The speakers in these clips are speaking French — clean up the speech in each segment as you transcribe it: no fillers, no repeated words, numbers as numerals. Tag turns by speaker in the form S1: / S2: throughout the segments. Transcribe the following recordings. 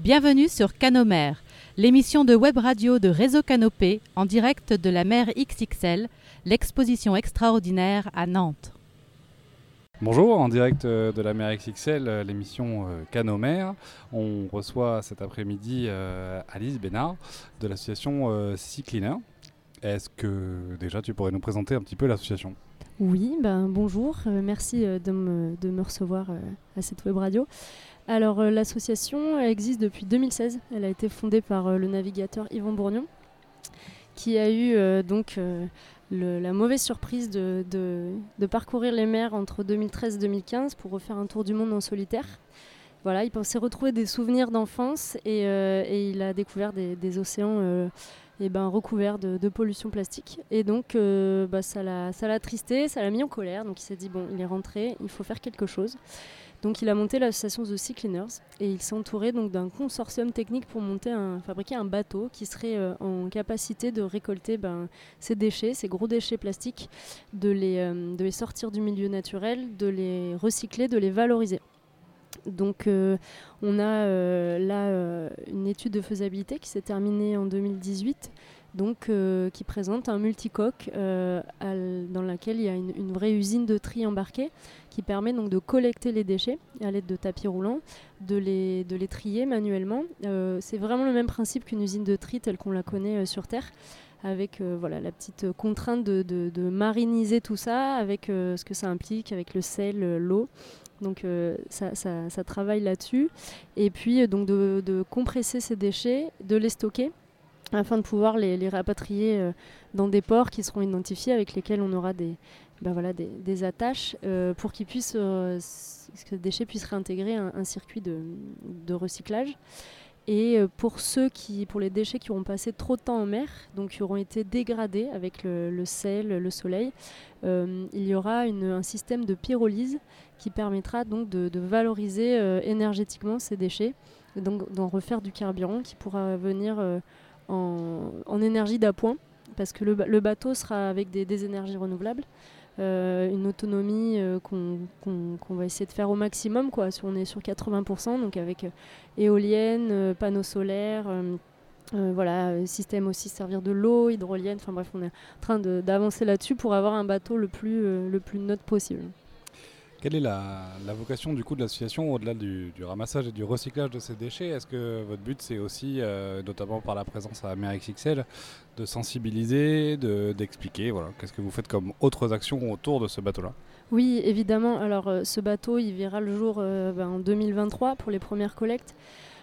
S1: Bienvenue sur Canomère, l'émission de web radio de Réseau Canopé en direct de la mer XXL, l'exposition extraordinaire à Nantes.
S2: Bonjour, en direct de la mer XXL, l'émission Canomère. On reçoit cet après-midi Alice Bénard de l'association Sea Cleaner. Est-ce que déjà tu pourrais nous présenter un petit peu l'association ?
S3: Oui, bonjour, merci de me recevoir à cette web radio. Alors l'association existe depuis 2016, elle a été fondée par le navigateur Yvan Bourgnon qui a eu la mauvaise surprise de parcourir les mers entre 2013 et 2015 pour refaire un tour du monde en solitaire. Voilà, il pensait retrouver des souvenirs d'enfance et il a découvert des océans recouverts de pollution plastique. Et donc ça l'a attristé, ça l'a mis en colère. Donc il s'est dit, il est rentré, il faut faire quelque chose. Donc il a monté l'association The Sea Cleaners et il s'est entouré donc d'un consortium technique pour fabriquer un bateau qui serait en capacité de récolter ces déchets, ces gros déchets plastiques, de les sortir du milieu naturel, de les recycler, de les valoriser. Donc on a une étude de faisabilité qui s'est terminée en 2018, qui présente un multicoque dans laquelle il y a une vraie usine de tri embarquée qui permet donc de collecter les déchets à l'aide de tapis roulants, de les trier manuellement. C'est vraiment le même principe qu'une usine de tri telle qu'on la connaît sur Terre, avec la petite contrainte de mariniser tout ça, avec ce que ça implique, avec le sel, l'eau. Donc ça travaille là-dessus. Et puis de compresser ces déchets, de les stocker, afin de pouvoir les rapatrier dans des ports qui seront identifiés, avec lesquels on aura des attaches pour que ces déchets puissent réintégrer un circuit de recyclage. Et pour les déchets qui auront passé trop de temps en mer, donc qui auront été dégradés avec le sel, le soleil, il y aura un système de pyrolyse qui permettra donc de valoriser énergétiquement ces déchets, et donc d'en refaire du carburant qui pourra venir en énergie d'appoint, parce que le bateau sera avec des énergies renouvelables. Une autonomie qu'on va essayer de faire au maximum, quoi. On est sur 80%, donc avec éoliennes, panneaux solaires, système aussi servir de l'eau, hydrolienne, enfin bref, on est en train d'avancer là-dessus pour avoir un bateau le plus neutre possible.
S2: Quelle est la vocation du coup de l'association au-delà du ramassage et du recyclage de ces déchets ? Est-ce que votre but c'est aussi, notamment par la présence à la mer XXL, de sensibiliser, d'expliquer, qu'est-ce que vous faites comme autres actions autour de ce bateau-là ?
S3: Oui, évidemment. Alors ce bateau, il verra le jour en 2023 pour les premières collectes.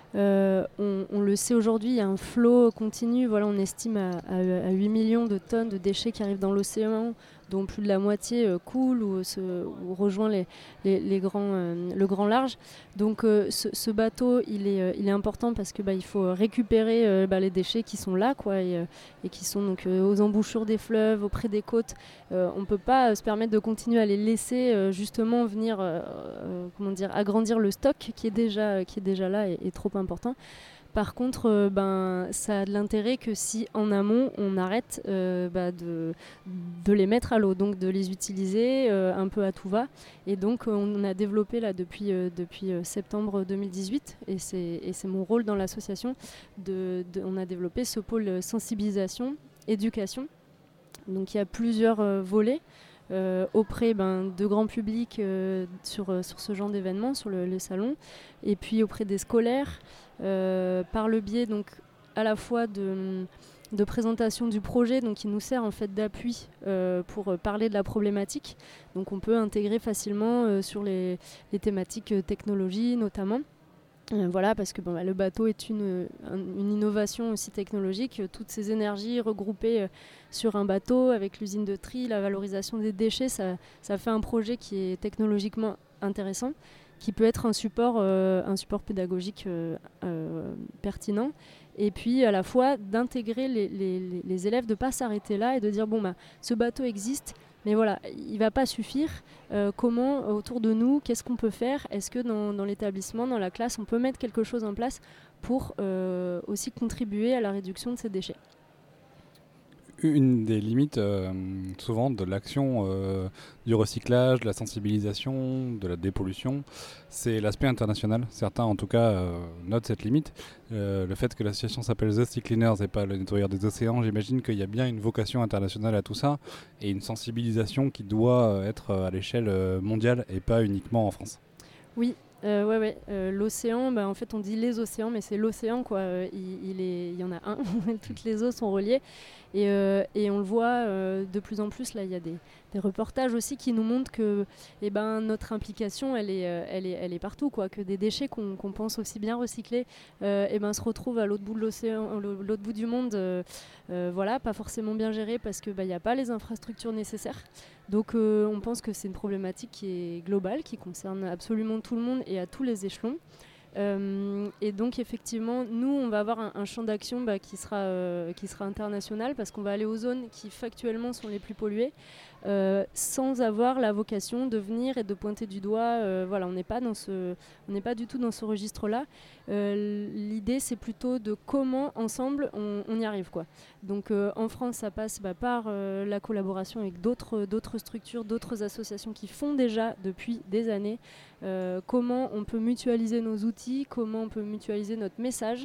S3: On le sait aujourd'hui, il y a un flot continu. On estime à 8 millions de tonnes de déchets qui arrivent dans l'océan, dont plus de la moitié coule ou rejoint le grand large. Donc ce bateau, il est important parce que il faut récupérer les déchets qui sont là, quoi, et qui sont donc aux embouchures des fleuves, auprès des côtes. On ne peut pas se permettre de continuer à les laisser justement venir agrandir le stock qui est déjà là et trop important. Par contre, ça a de l'intérêt que si en amont on arrête de les mettre à l'eau, donc de les utiliser un peu à tout va. Et donc on a développé là depuis septembre 2018, et c'est mon rôle dans l'association, on a développé ce pôle sensibilisation, éducation. Donc il y a plusieurs volets. Auprès de grand public sur ce genre d'événements, sur les salons, et puis auprès des scolaires, par le biais donc à la fois de présentation du projet, donc qui nous sert en fait d'appui pour parler de la problématique. Donc on peut intégrer facilement sur les thématiques technologie notamment. Parce que le bateau est une innovation aussi technologique, toutes ces énergies regroupées sur un bateau avec l'usine de tri, la valorisation des déchets, ça fait un projet qui est technologiquement intéressant, qui peut être un support pédagogique pertinent, et puis à la fois d'intégrer les élèves, de ne pas s'arrêter là et de dire ce bateau existe, mais il ne va pas suffire. Comment, autour de nous, qu'est-ce qu'on peut faire ? Est-ce que dans l'établissement, dans la classe, on peut mettre quelque chose en place pour aussi contribuer à la réduction de ces déchets ?
S2: Une des limites souvent de l'action du recyclage, de la sensibilisation, de la dépollution, c'est l'aspect international. Certains en tout cas notent cette limite. Le fait que l'association s'appelle The Sea Cleaners et pas le nettoyeur des océans, j'imagine qu'il y a bien une vocation internationale à tout ça et une sensibilisation qui doit être à l'échelle mondiale et pas uniquement en France.
S3: Oui. L'océan, en fait on dit les océans, mais c'est l'océan quoi. Il y en a un, toutes les eaux sont reliées et on le voit de plus en plus. Là, il y a des reportages aussi qui nous montrent que notre implication elle est partout quoi. Que des déchets qu'on pense aussi bien recycler se retrouvent à l'autre bout de l'océan, l'autre bout du monde, pas forcément bien gérés parce que il n'y a pas les infrastructures nécessaires. Donc on pense que c'est une problématique qui est globale, qui concerne absolument tout le monde et à tous les échelons. Et donc effectivement, nous, on va avoir un champ d'action qui sera international parce qu'on va aller aux zones qui factuellement sont les plus polluées sans avoir la vocation de venir et de pointer du doigt. On n'est pas du tout dans ce registre-là. L'idée, c'est plutôt de comment ensemble on y arrive, quoi. Donc en France, ça passe par la collaboration avec d'autres structures, d'autres associations qui font déjà depuis des années comment on peut mutualiser nos outils, comment on peut mutualiser notre message.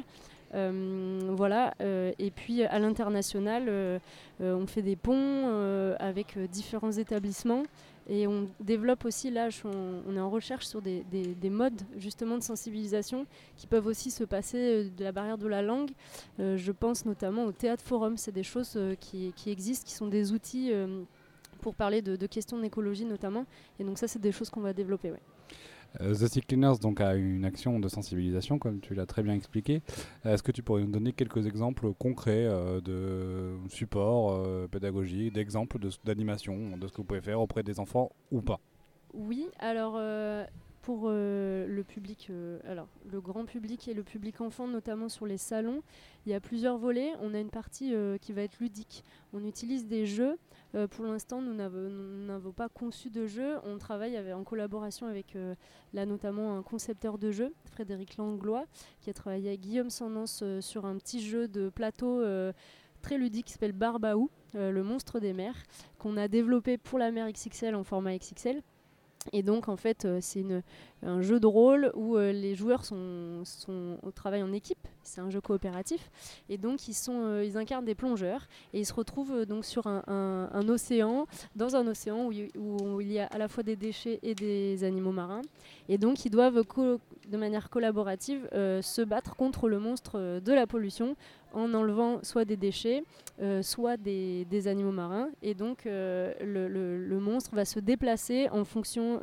S3: Et puis à l'international, on fait des ponts avec différents établissements et on développe aussi, là on est en recherche sur des modes justement de sensibilisation qui peuvent aussi se passer de la barrière de la langue. Je pense notamment au théâtre forum, c'est des choses qui existent, qui sont des outils pour parler de questions d'écologie notamment, et donc ça c'est des choses qu'on va développer. Ouais.
S2: The Sea Cleaners donc, a une action de sensibilisation, comme tu l'as très bien expliqué. Est-ce que tu pourrais nous donner quelques exemples concrets de supports pédagogiques, d'exemples d'animation, de ce que vous pouvez faire auprès des enfants ou pas?
S3: Oui, alors pour le public, le grand public et le public enfant, notamment sur les salons, il y a plusieurs volets. On a une partie qui va être ludique. On utilise des jeux. Pour l'instant, nous n'avons pas conçu de jeu. On travaille en collaboration avec, là notamment, un concepteur de jeux, Frédéric Langlois, qui a travaillé avec Guillaume Sandens sur un petit jeu de plateau très ludique qui s'appelle Barbaou, le monstre des mers, qu'on a développé pour la mer XXL en format XXL. Et donc en fait c'est un jeu de rôle où les joueurs sont au travail en équipe, c'est un jeu coopératif et donc ils incarnent des plongeurs et ils se retrouvent donc sur un océan, dans un océan où il y a à la fois des déchets et des animaux marins et donc ils doivent de manière collaborative se battre contre le monstre de la pollution en enlevant soit des déchets, soit des animaux marins. Et donc, le monstre va se déplacer en fonction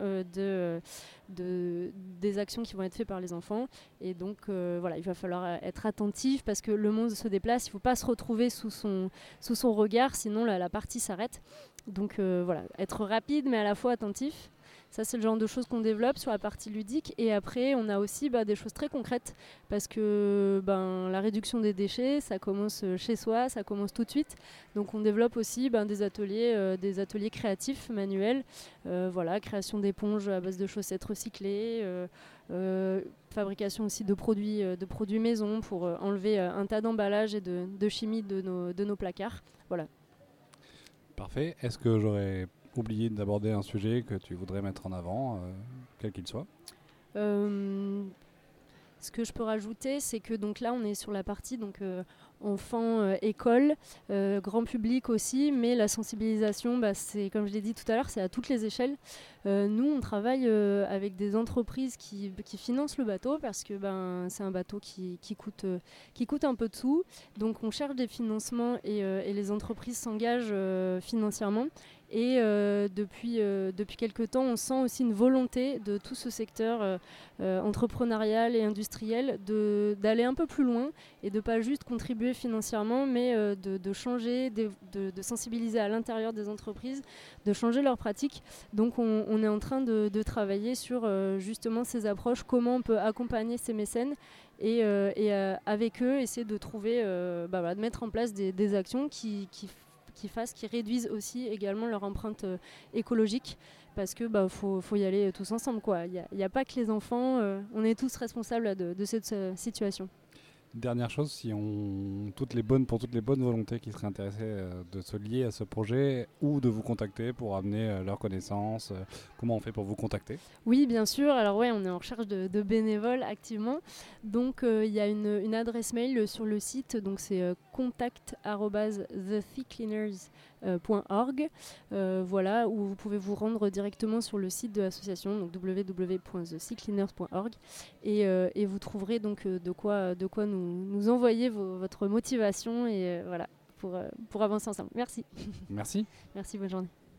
S3: des actions qui vont être faites par les enfants. Et donc, il va falloir être attentif parce que le monstre se déplace. Il ne faut pas se retrouver sous son regard, sinon la partie s'arrête. Donc, être rapide, mais à la fois attentif. Ça, c'est le genre de choses qu'on développe sur la partie ludique. Et après, on a aussi des choses très concrètes parce que la réduction des déchets, ça commence chez soi, ça commence tout de suite. Donc, on développe aussi des ateliers créatifs, manuels. Création d'éponges à base de chaussettes recyclées, fabrication aussi de produits maison pour enlever un tas d'emballages et de chimie de nos placards. Voilà.
S2: Parfait. Est-ce que j'aurais oublié d'aborder un sujet que tu voudrais mettre en avant, quel qu'il soit?
S3: Ce que je peux rajouter, c'est que donc là, on est sur la partie enfants, école, grand public aussi, mais la sensibilisation, c'est comme je l'ai dit tout à l'heure, c'est à toutes les échelles. Nous, on travaille avec des entreprises qui financent le bateau parce que c'est un bateau qui coûte un peu de sous. Donc, on cherche des financements et les entreprises s'engagent financièrement. Et depuis quelques temps, on sent aussi une volonté de tout ce secteur entrepreneurial et industriel d'aller un peu plus loin et de ne pas juste contribuer financièrement, mais de changer, de sensibiliser à l'intérieur des entreprises, de changer leurs pratiques. Donc on est en train de travailler sur justement ces approches, comment on peut accompagner ces mécènes et avec eux essayer de trouver, de mettre en place des actions qui réduisent aussi également leur empreinte écologique parce que faut y aller tous ensemble, quoi. Il n'y a pas que les enfants, on est tous responsables de cette situation.
S2: Dernière chose, pour toutes les bonnes volontés qui seraient intéressées de se lier à ce projet ou de vous contacter pour amener leurs connaissances, comment on fait pour vous contacter?
S3: Oui, bien sûr. Alors ouais, on est en recherche de bénévoles activement. Donc il y a une adresse mail sur le site, donc c'est contact@theseacleaners.org. Voilà, où vous pouvez vous rendre directement sur le site de l'association, donc www.theseacleaners.org, et vous trouverez donc de quoi nous envoyer votre motivation et voilà pour avancer ensemble. Merci.
S2: Merci.
S3: Merci, bonne journée.